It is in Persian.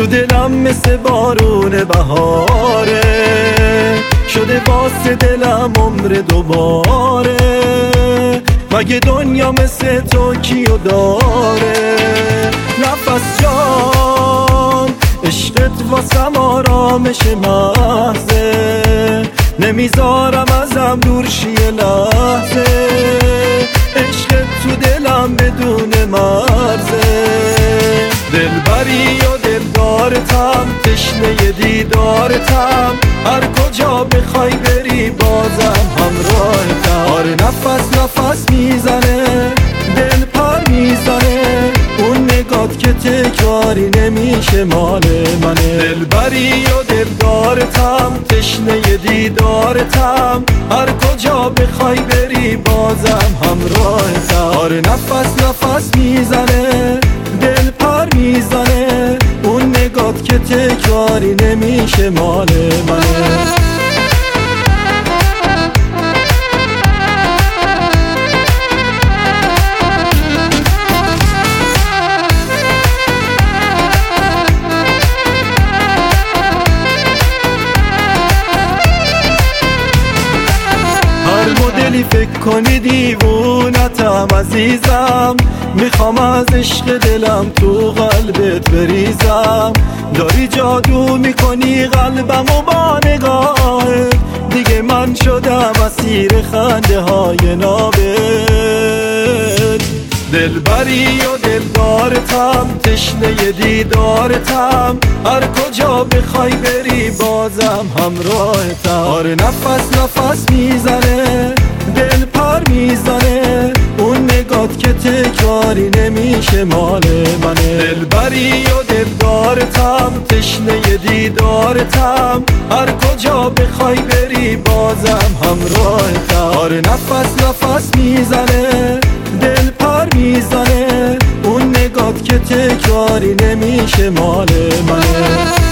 دلم مثل بارون بهاره، شده واسه دلم عمر دوباره. مگه دنیا مثل تو کیو داره؟ نفس جان عشقت واسم آرامش محضه، نمیذارم ازم دور شی لحظه. عشقت تو دلم بدون مرزه، دلبری و دلدارتم، تشنه دیدارتم، هر کجا بخوای بری بازم همراهتم. آره نفس نفس میزنه، دل پر میزنه، اون نگات که تکراری نمیشه مال منه. دلبری و دلدارتم، تشنه دیدارتم، هر کجا بخوای بری بازم همراهتم. آره نفس نفس میزنه، دل پر میزنه، اون نگات که تکراری نمیشه مال منه. مدلی فکر کنی دیوونتم عزیزم، میخوام از عشق دلم تو قلبت بریزم. داری جادو میکنی قلبم و با نگاهت، دیگه من شدم اسیر خنده های نابت. دلبری و دلدارتم، تشنه دیدارتم، هر کجا بخوای بری بازم همراهتم. آره نفس نفس میزنه، دل پر میزنه، اون نگات که تکراری نمیشه مال منه. دلبری و دلدارتم، تشنه دیدارتم، هر کجا بخوای بری بازم همراهتم. آره نفس نفس میزنه، دل پر میزنه، اون نگات که تکراری نمیشه مال منه.